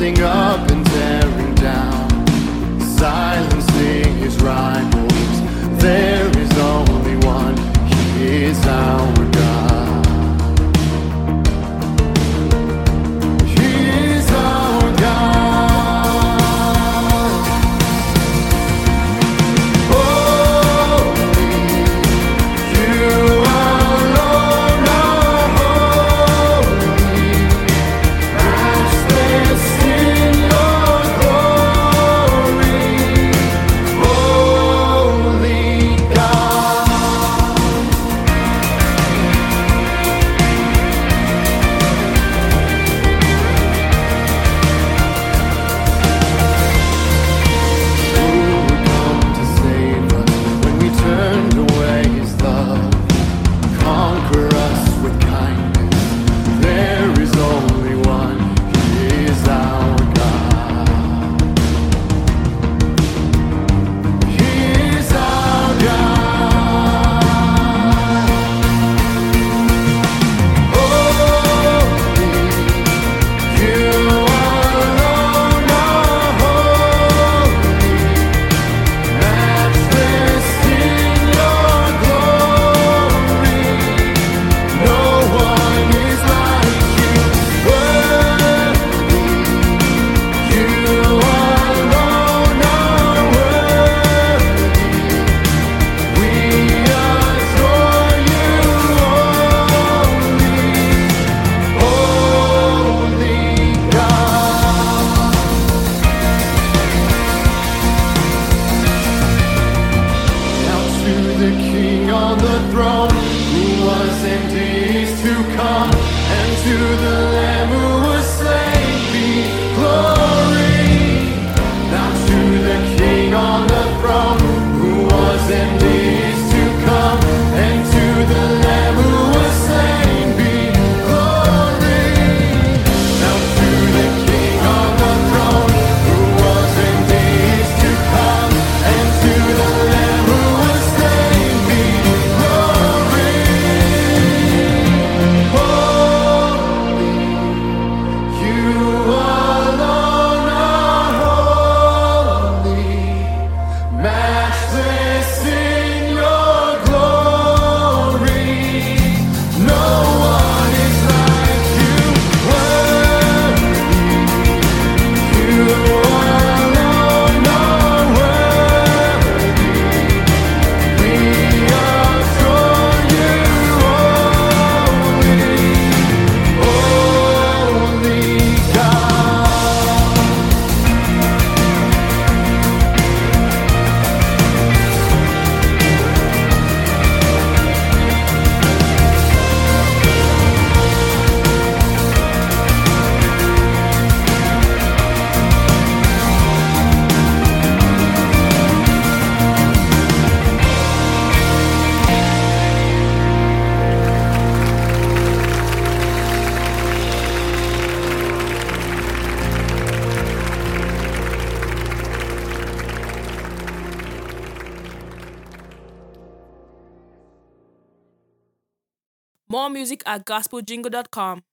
building up and tearing down, silencing his rivals. There is only one, he is our God. He is our God. Holy, you alone are holy, matchless in your glory, holy God. Who would come to save us when we turned away his love? Conquer us with kindness. There is only one, he is our God. He is our God. Holy, you alone are holy, matchless in your glory. No one is like you. Worthy, you alone are worthy. We adore you only, holy God. Now to the King on the throne, who was and is to come, and to the Lamb who was slain, be glory. Now to the King on the throne, who was and is to come, and to the Lamb who was slain, be glory. Now to the King on the throne, who was and is to come, and to the Lamb who was slain, be glory. Holy, you alone are holy, matchless in your glory. No one is like you. Worthy, you alone are worthy. We adore you only, holy God. More music at gospeljingle.com.